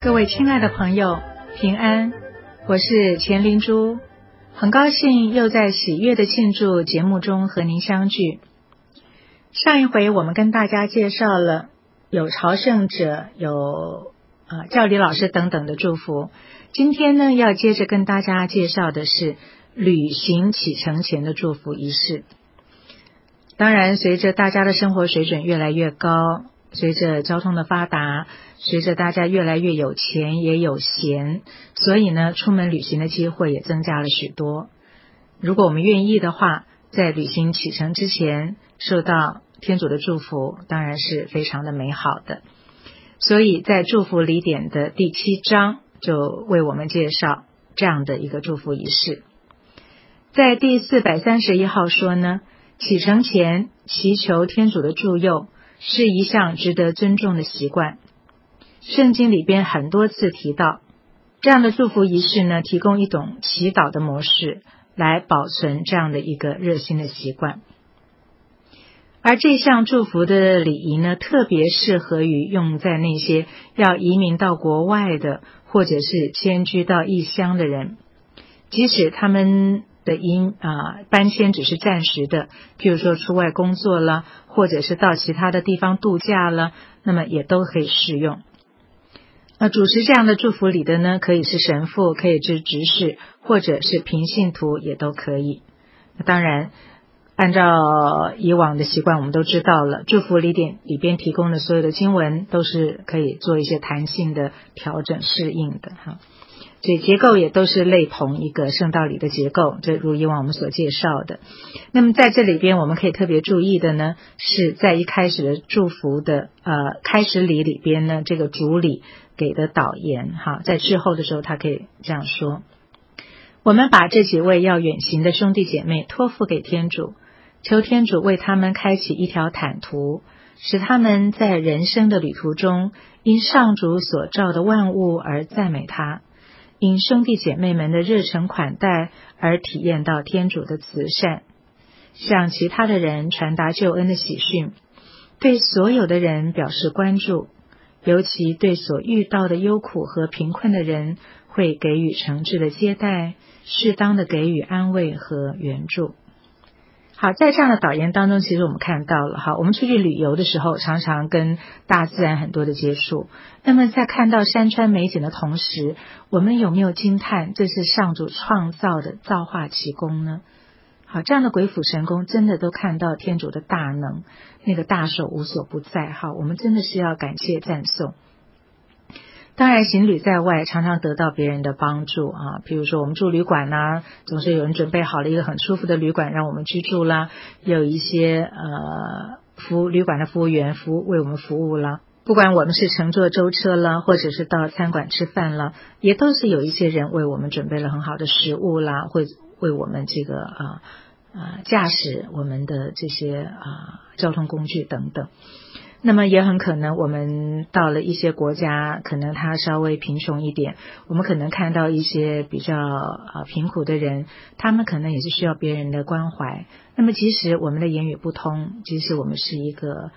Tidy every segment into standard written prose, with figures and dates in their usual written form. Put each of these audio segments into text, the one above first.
各位亲爱的朋友，平安，我是钱灵珠，很高兴又在喜悦的庆祝节目中和您相聚。上一回我们跟大家介绍了有朝圣者，有教理老师等等的祝福。今天呢，要接着跟大家介绍的是旅行启程前的祝福仪式。当然，随着大家的生活水准越来越高，随着交通的发达，随着大家越来越有钱也有闲，所以呢，出门旅行的机会也增加了许多。如果我们愿意的话，在旅行启程之前受到天主的祝福，当然是非常的美好的。所以在祝福礼典的第7章就为我们介绍这样的一个祝福仪式。在第431号说呢，启程前祈求天主的助佑是一项值得尊重的习惯。圣经里边很多次提到，这样的祝福仪式呢，提供一种祈祷的模式来保存这样的一个热心的习惯。而这项祝福的礼仪呢，特别适合于用在那些要移民到国外的，或者是迁居到异乡的人，即使他们的搬迁只是暂时的，譬如说出外工作了，或者是到其他的地方度假了，那么也都可以适用。主持这样的祝福礼的呢，可以是神父，可以是执事，或者是平信徒也都可以。当然按照以往的习惯，我们都知道了，祝福礼典里边提供的所有的经文都是可以做一些弹性的调整适应的哈。所以结构也都是类同一个圣道礼的结构，这如以往我们所介绍的。那么在这里边我们可以特别注意的呢，是在一开始的祝福的开始礼里边呢，这个主礼给的导言哈，在之后的时候他可以这样说：我们把这几位要远行的兄弟姐妹托付给天主，求天主为他们开启一条坦途，使他们在人生的旅途中因上主所造的万物而赞美他，因兄弟姐妹们的热诚款待而体验到天主的慈善，向其他的人传达救恩的喜讯，对所有的人表示关注，尤其对所遇到的忧苦和贫困的人会给予诚挚的接待，适当的给予安慰和援助。好，在这样的导言当中，其实我们看到了我们出去旅游的时候常常跟大自然很多的接触，那么在看到山川美景的同时，我们有没有惊叹这是上主创造的造化奇功呢？好，这样的鬼斧神工真的都看到天主的大能，那个大手无所不在，我们真的是要感谢赞颂。当然行旅在外常常得到别人的帮助比如说我们住旅馆总是有人准备好了一个很舒服的旅馆让我们居住啦，也有一些旅馆的服务员为我们服务啦，不管我们是乘坐舟车啦，或者是到餐馆吃饭啦，也都是有一些人为我们准备了很好的食物啦，会为我们这个驾驶我们的这些交通工具等等。那么也很可能我们到了一些国家，可能它稍微贫穷一点，我们可能看到一些比较贫苦的人，他们可能也是需要别人的关怀。那么即使我们的言语不通，即使我们是一个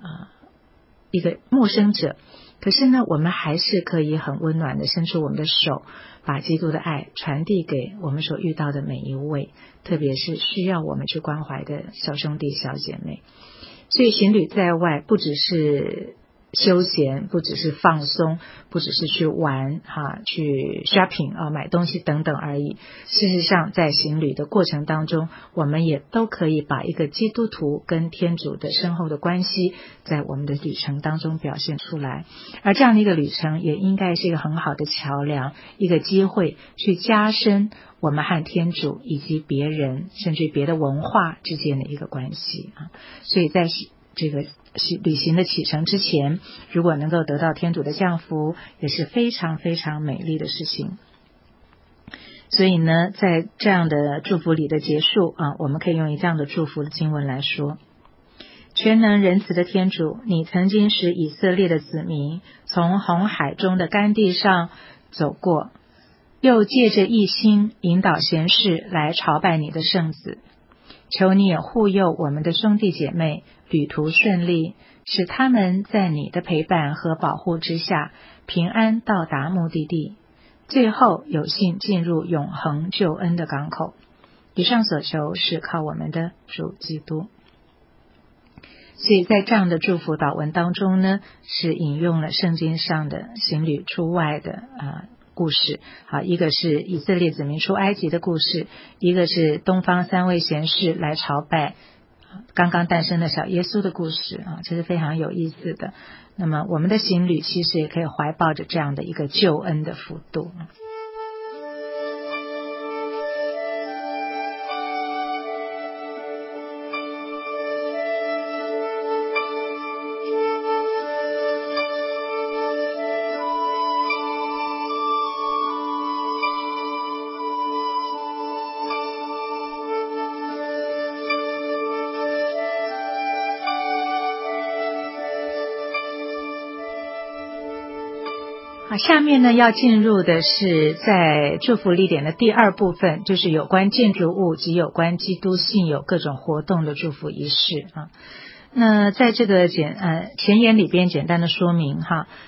陌生者，可是呢我们还是可以很温暖的伸出我们的手，把基督的爱传递给我们所遇到的每一位，特别是需要我们去关怀的小兄弟小姐妹。所以行旅在外不只是休闲，不只是放松，不只是去玩去 shopping 买东西等等而已。事实上在行旅的过程当中，我们也都可以把一个基督徒跟天主的深厚的关系在我们的旅程当中表现出来，而这样的一个旅程也应该是一个很好的桥梁，一个机会去加深我们和天主以及别人甚至别的文化之间的一个关系所以在这个旅行的启程之前，如果能够得到天主的降福，也是非常非常美丽的事情。所以呢，在这样的祝福礼的结束我们可以用这样的祝福的经文来说：全能仁慈的天主，你曾经使以色列的子民从红海中的干地上走过，又借着一心引导贤士来朝拜你的圣子，求你也护佑我们的兄弟姐妹旅途顺利， 使他们在你的陪伴和保护之下平安到达目的地，最后有幸进入永恒救恩的港口。以上所求是靠我们的主基督。所以在这样的祝福祷文当中呢，是引用了圣经上的行旅出外的故事。好，一个是以色列子民出埃及的故事，一个是东方三位贤士来朝拜刚刚诞生的小耶稣的故事这是非常有意思的。那么我们的行旅其实也可以怀抱着这样的一个救恩的幅度。下面呢要进入的是在祝福礼典的第二部分，就是有关建筑物及有关基督信有各种活动的祝福仪式那在这个前言里边简单的说明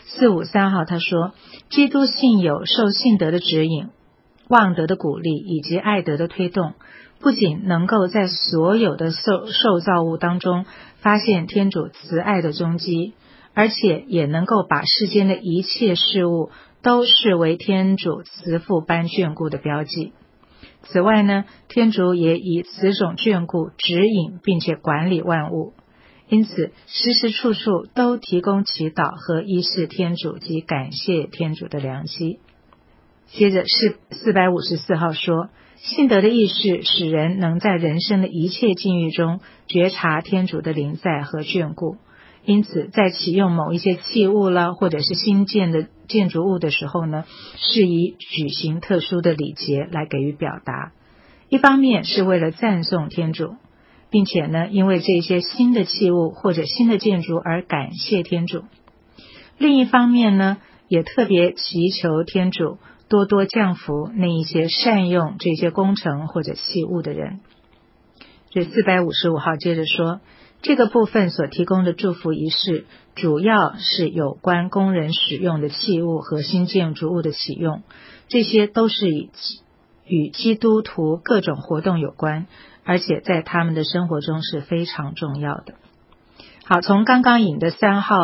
453号他说，基督信有受信德的指引、望德的鼓励以及爱德的推动，不仅能够在所有的受造物当中发现天主慈爱的踪迹，而且也能够把世间的一切事物都视为天主慈父般眷顾的标记。此外呢，天主也以此种眷顾指引并且管理万物，因此时时处处都提供祈祷和依视天主及感谢天主的良机。接着是454号说，信德的意识使人能在人生的一切境遇中觉察天主的临在和眷顾，因此在启用某一些器物了或者是新建的建筑物的时候呢，适宜举行特殊的礼节来给予表达。一方面是为了赞颂天主，并且呢因为这些新的器物或者新的建筑而感谢天主。另一方面呢，也特别祈求天主多多降福那一些善用这些工程或者器物的人。所以455号接着说，这个部分所提供的祝福仪式主要是有关工人使用的器物和新建筑物的启用，这些都是与基督徒各种活动有关，而且在他们的生活中是非常重要的。好，从刚刚引的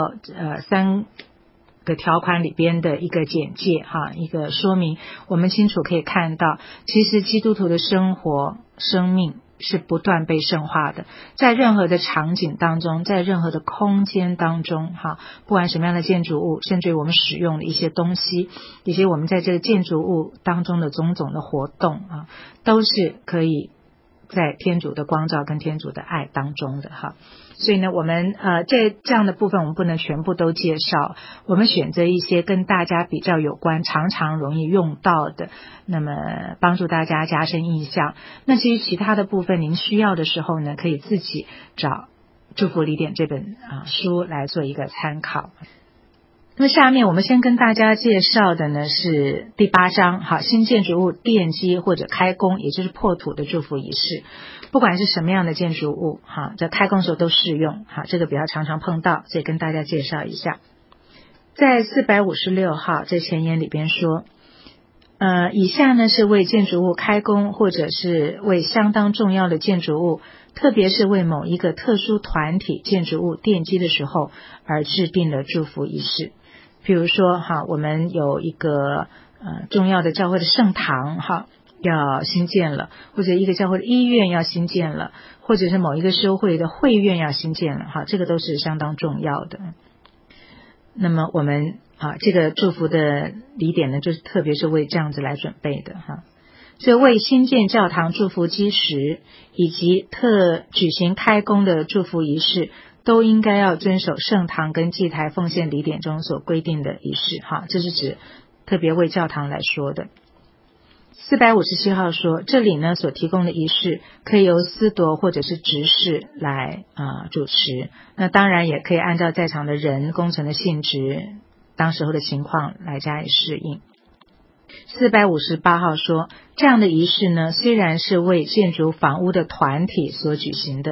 3个条款里边的一个简介一个说明，我们清楚可以看到，其实基督徒的生活生命是不断被圣化的，在任何的场景当中，在任何的空间当中不管什么样的建筑物，甚至于我们使用的一些东西，以及我们在这个建筑物当中的种种的活动都是可以在天主的光照跟天主的爱当中的所以呢，我们这样的部分我们不能全部都介绍，我们选择一些跟大家比较有关，常常容易用到的，那么帮助大家加深印象。那至于其他的部分，您需要的时候呢，可以自己找祝福礼典这本书来做一个参考。那么下面我们先跟大家介绍的呢是第8章新建筑物奠基或者开工，也就是破土的祝福仪式。不管是什么样的建筑物在开工时候都适用这个比较常常碰到，所以跟大家介绍一下。在456号这前言里边说，以下呢是为建筑物开工或者是为相当重要的建筑物，特别是为某一个特殊团体建筑物奠基的时候而制定的祝福仪式。比如说我们有一个重要的教会的圣堂要新建了，或者一个教会的医院要新建了，或者是某一个修会的会院要新建了这个都是相当重要的。那么我们这个祝福的礼典呢，就是特别是为这样子来准备的所以为新建教堂祝福基石以及举行开工的祝福仪式，都应该要遵守圣堂跟祭台奉献礼典中所规定的仪式这是指特别为教堂来说的。457号说，这里呢所提供的仪式可以由司铎或者是执事来主持，那当然也可以按照在场的人、工程的性质、当时候的情况来加以适应。458号说，这样的仪式呢虽然是为建筑房屋的团体所举行的，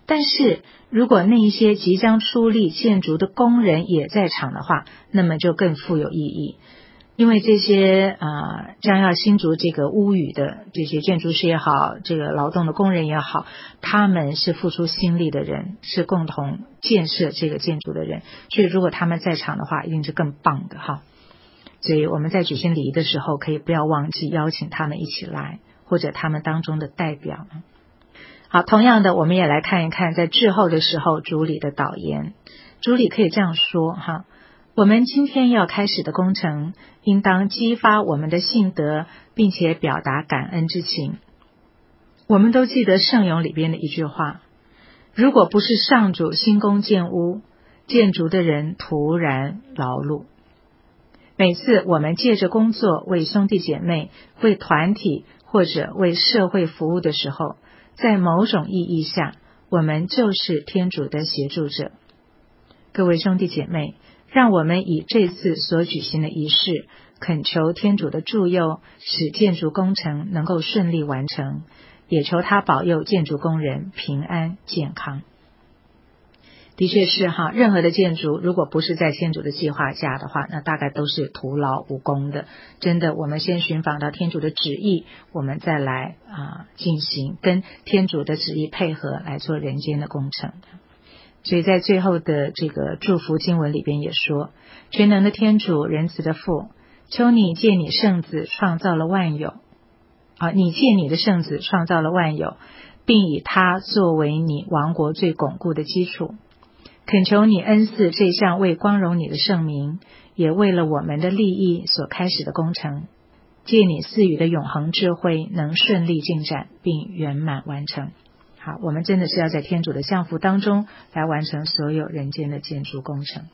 但是如果那一些即将出力建筑的工人也在场的话，那么就更富有意义。因为这些将要新筑这个屋宇的这些建筑师也好，这个劳动的工人也好，他们是付出心力的人，是共同建设这个建筑的人，所以如果他们在场的话，一定是更棒的哈。所以我们在举行礼仪的时候，可以不要忘记邀请他们一起来，或者他们当中的代表。好，同样的，我们也来看一看在至后的时候主礼的导言。主礼可以这样说哈：我们今天要开始的工程，应当激发我们的信德，并且表达感恩之情。我们都记得圣咏里边的一句话：如果不是上主兴工建屋，建筑的人徒然劳碌。每次我们借着工作为兄弟姐妹、为团体或者为社会服务的时候，在某种意义下，我们就是天主的协助者。各位兄弟姐妹，让我们以这次所举行的仪式，恳求天主的助佑，使建筑工程能够顺利完成，也求他保佑建筑工人平安健康。的确是哈，任何的建筑如果不是在天主的计划下的话，那大概都是徒劳无功的。真的，我们先寻访到天主的旨意，我们再来进行跟天主的旨意配合来做人间的工程。所以在最后的这个祝福经文里边也说：全能的天主，仁慈的父，求你借你圣子创造了万有，你借你的圣子创造了万有，并以他作为你王国最巩固的基础。恳求你恩赐这项为光荣你的圣名，也为了我们的利益所开始的工程，借你赐予的永恒智慧能顺利进展并圆满完成。好，我们真的是要在天主的降福当中来完成所有人间的建筑工程。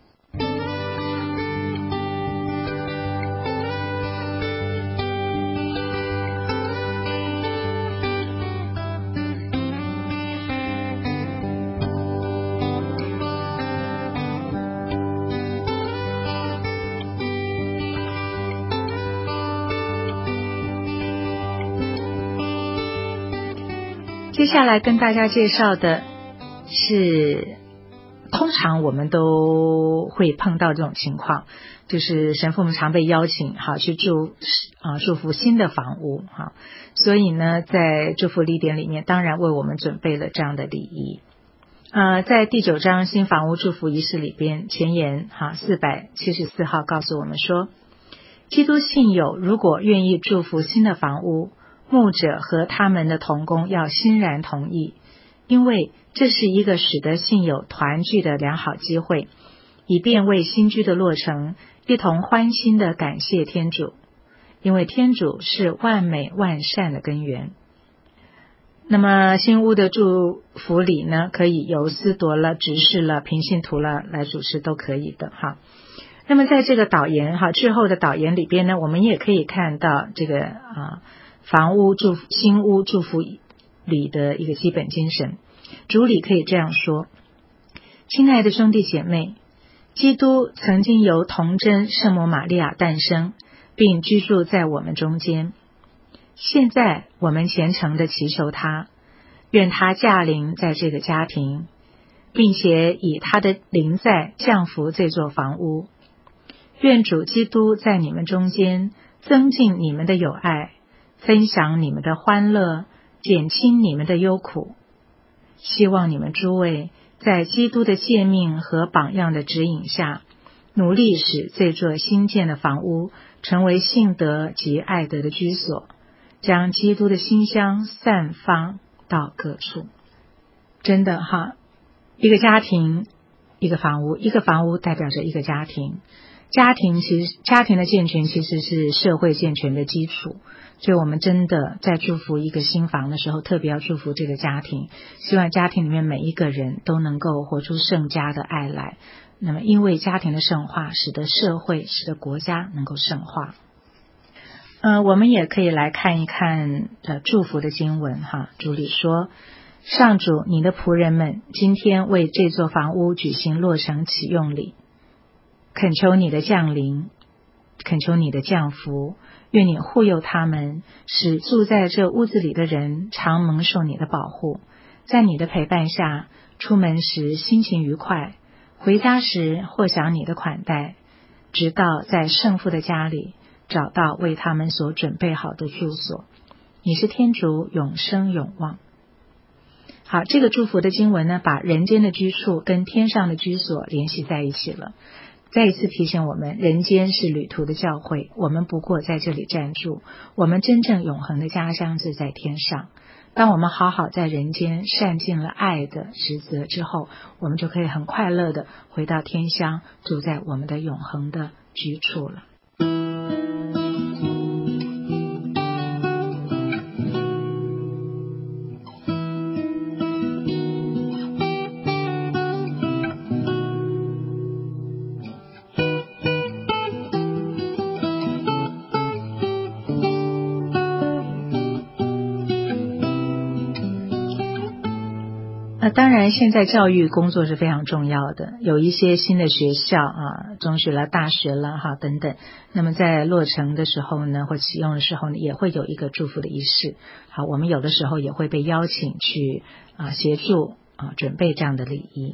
接下来跟大家介绍的是，通常我们都会碰到这种情况，就是神父们常被邀请去祝福新的房屋所以呢，在祝福礼典里面当然为我们准备了这样的礼仪。在第9章新房屋祝福仪式里边，前言474号告诉我们说，基督信友如果愿意祝福新的房屋，牧者和他们的同工要欣然同意，因为这是一个使得信友团聚的良好机会，以便为新居的落成一同欢欣的感谢天主，因为天主是万美万善的根源。那么新屋的祝福礼呢，可以由司铎了、执事了、平信徒了来主持都可以的那么在这个导言之后的导言里边呢，我们也可以看到这个新屋祝福礼的一个基本精神。主礼可以这样说：亲爱的兄弟姐妹，基督曾经由童贞圣母玛利亚诞生，并居住在我们中间。现在我们虔诚地祈求他，愿他驾临在这个家庭，并且以他的临在降福这座房屋。愿主基督在你们中间增进你们的友爱，分享你们的欢乐，减轻你们的忧苦。希望你们诸位在基督的诫命和榜样的指引下，努力使这座新建的房屋成为信德及爱德的居所，将基督的馨香散发到各处。真的一个家庭，一个房屋，一个房屋代表着一个家庭。家庭的健全其实是社会健全的基础，所以我们真的在祝福一个新房的时候，特别要祝福这个家庭，希望家庭里面每一个人都能够活出圣家的爱来。那么因为家庭的圣化，使得社会，使得国家能够圣化。我们也可以来看一看祝福的经文主礼说：上主，你的仆人们今天为这座房屋举行落成启用礼，恳求你的降临，恳求你的降福，愿你护佑他们，使住在这屋子里的人常蒙受你的保护， 在你的陪伴下，出门时心情愉快，回家时或想你的款待，直到在圣父的家里找到为他们所准备好的住所。你是天主永生永望。好，这个祝福的经文呢，把人间的居处跟天上的居所联系在一起了。再一次提醒我们，人间是旅途的教会，我们不过在这里暂住，我们真正永恒的家乡是在天上。当我们好好在人间善尽了爱的职责之后，我们就可以很快乐的回到天乡，住在我们的永恒的居处了。当然现在教育工作是非常重要的，有一些新的学校中学了大学了等等，那么在落成的时候呢，或启用的时候呢，也会有一个祝福的仪式。好，我们有的时候也会被邀请去协助准备这样的礼仪。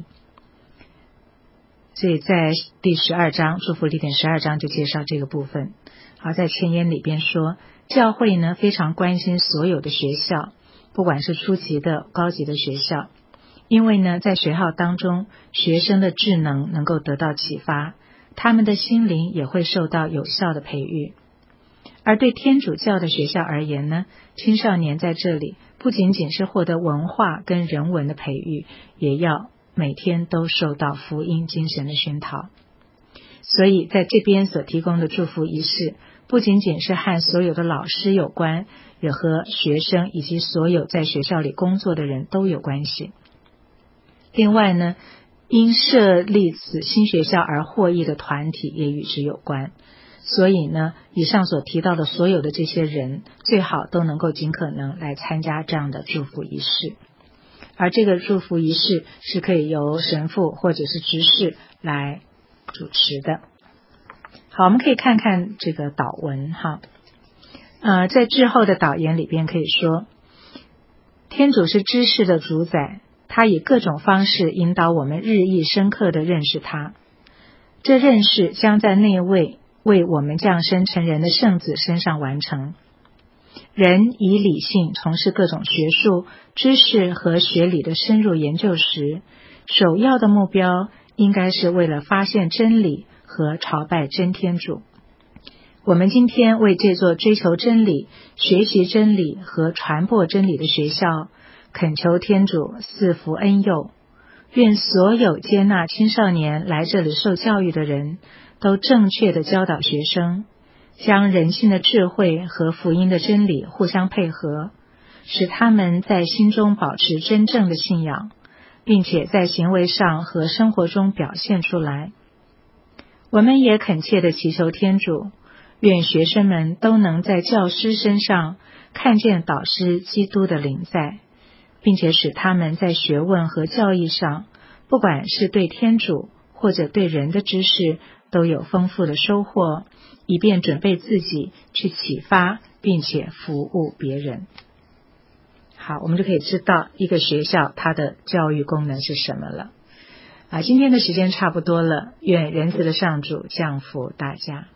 所以在第12章祝福礼典12章就介绍这个部分。好，在前言里边说，教会呢非常关心所有的学校，不管是初级的高级的学校，因为呢，在学校当中，学生的智能能够得到启发，他们的心灵也会受到有效的培育。而对天主教的学校而言呢，青少年在这里不仅仅是获得文化跟人文的培育，也要每天都受到福音精神的熏陶。所以在这边所提供的祝福仪式，不仅仅是和所有的老师有关，也和学生以及所有在学校里工作的人都有关系。另外呢，因设立此新学校而获益的团体也与之有关。所以呢，以上所提到的所有的这些人，最好都能够尽可能来参加这样的祝福仪式。而这个祝福仪式是可以由神父或者是执事来主持的。好，我们可以看看这个祷文在之后的导言里边可以说，天主是知识的主宰，他以各种方式引导我们日益深刻地认识他。这认识将在那位为我们降生成人的圣子身上完成。人以理性从事各种学术、知识和学理的深入研究时，首要的目标应该是为了发现真理和朝拜真天主。我们今天为这座追求真理、学习真理和传播真理的学校恳求天主赐福恩佑，愿所有接纳青少年来这里受教育的人都正确地教导学生，将人性的智慧和福音的真理互相配合，使他们在心中保持真正的信仰，并且在行为上和生活中表现出来。我们也恳切地祈求天主，愿学生们都能在教师身上看见导师基督的临在，并且使他们在学问和教义上，不管是对天主或者对人的知识，都有丰富的收获，以便准备自己去启发并且服务别人。好，我们就可以知道一个学校它的教育功能是什么了。今天的时间差不多了，愿仁慈的上主降福大家。